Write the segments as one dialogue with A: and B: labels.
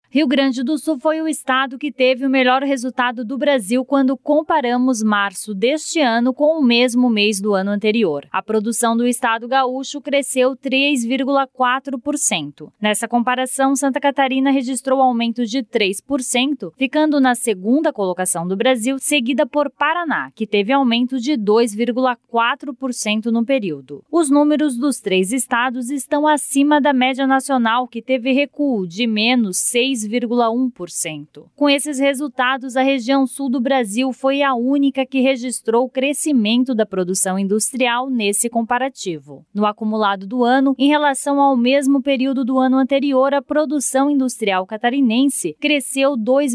A: Rio Grande do Sul foi o estado que teve o melhor resultado do Brasil quando comparamos março deste ano com o mesmo mês do ano anterior. A produção do estado gaúcho cresceu 3,4%. Nessa comparação, Santa Catarina registrou aumento de 3%, ficando na segunda colocação do Brasil, seguida por Paraná, que teve aumento de 2,4% no período. Os números dos três estados estão acima da média nacional, que teve recuo de menos 6,1%. Com esses resultados, a região sul do Brasil foi a única que registrou crescimento da produção industrial nesse comparativo. No acumulado do ano, em relação ao mesmo período do ano anterior, a produção industrial catarinense cresceu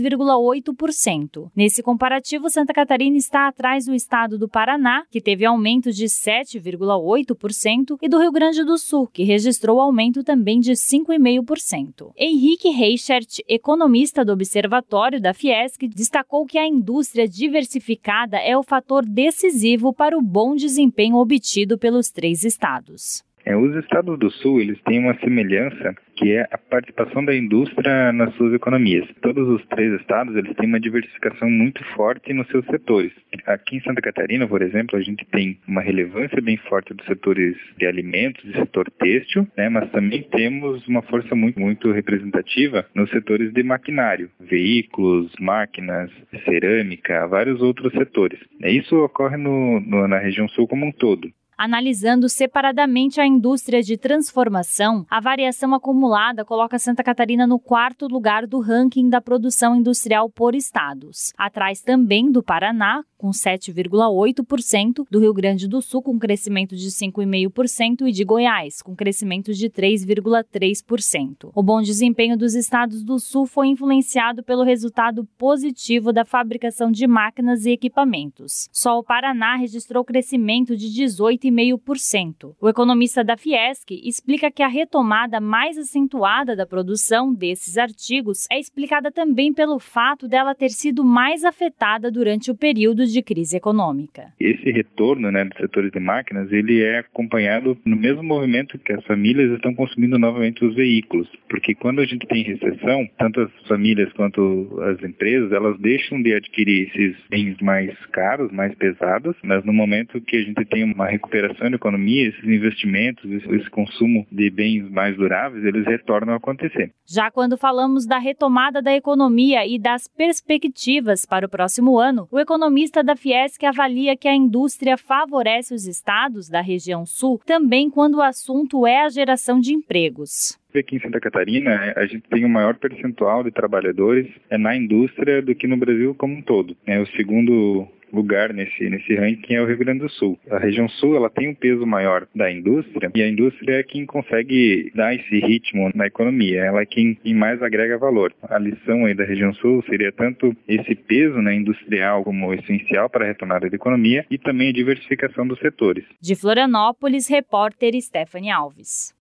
A: 2,8%. Nesse comparativo, Santa Catarina está atrás do estado do Paraná, que teve aumento de 7,8%, e do Rio Grande do Sul, que registrou aumento também de 5,5%. Henrique Reichert, economista do Observatório da Fiesc, destacou que a indústria diversificada é o fator decisivo para o bom desempenho obtido pelos três estados.
B: Os estados do Sul, eles têm uma semelhança, que é a participação da indústria nas suas economias. Todos os três estados, eles têm uma diversificação muito forte nos seus setores. Aqui em Santa Catarina, por exemplo, a gente tem uma relevância bem forte dos setores de alimentos e setor têxtil, mas também temos uma força muito representativa nos setores de maquinário, veículos, máquinas, cerâmica, vários outros setores. Isso ocorre na região sul como um todo.
A: Analisando separadamente a indústria de transformação, a variação acumulada coloca Santa Catarina no quarto lugar do ranking da produção industrial por estados. Atrás também do Paraná, com 7,8%, do Rio Grande do Sul, com crescimento de 5,5%, e de Goiás, com crescimento de 3,3%. O bom desempenho dos estados do Sul foi influenciado pelo resultado positivo da fabricação de máquinas e equipamentos. Só o Paraná registrou crescimento de 18,5%. O economista da Fiesc explica que a retomada mais acentuada da produção desses artigos é explicada também pelo fato dela ter sido mais afetada durante o período de crise econômica.
B: Esse retorno dos setores de máquinas, ele é acompanhado no mesmo movimento que as famílias estão consumindo novamente os veículos, porque quando a gente tem recessão, tanto as famílias quanto as empresas, elas deixam de adquirir esses bens mais caros, mais pesados, mas no momento que a gente tem uma recuperação da economia, esses investimentos, esse consumo de bens mais duráveis, eles retornam a acontecer.
A: Já quando falamos da retomada da economia e das perspectivas para o próximo ano, o economista da Fiesc avalia que a indústria favorece os estados da região sul também quando o assunto é a geração de empregos.
B: Aqui em Santa Catarina, a gente tem um maior percentual de trabalhadores na indústria do que no Brasil como um todo. O segundo lugar nesse ranking é o Rio Grande do Sul. A região sul, ela tem um peso maior da indústria, e a indústria é quem consegue dar esse ritmo na economia, ela é quem mais agrega valor. A lição aí da região sul seria tanto esse peso industrial como essencial para a retomada da economia e também a diversificação dos setores.
A: De Florianópolis, repórter Stephanie Alves.